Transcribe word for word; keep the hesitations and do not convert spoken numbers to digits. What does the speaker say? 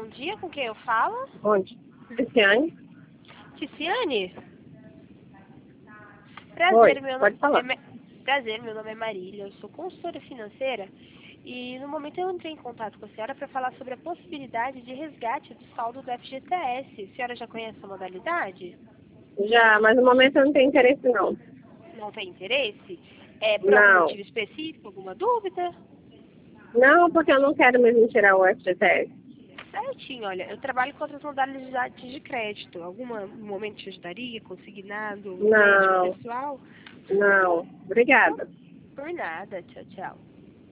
bom dia, com quem eu falo? Onde? Cristiane? Ticiane? Oi, Prazer, meu pode nome falar. é, Ma- Prazer, meu nome é Marília, eu sou consultora financeira e no momento eu entrei em contato com a senhora para falar sobre a possibilidade de resgate do saldo do F G T S. A senhora já conhece a modalidade? Já, mas no momento eu não tenho interesse não. Não tem interesse? É por algum Não. motivo específico, alguma dúvida? Não, porque eu não quero mesmo tirar o F G T S. Certinho, olha, eu trabalho com outras modalidades de crédito. Algum momento te ajudaria? Consignado, crédito Não, pessoal? não. Então, Obrigada. por nada. Tchau, tchau.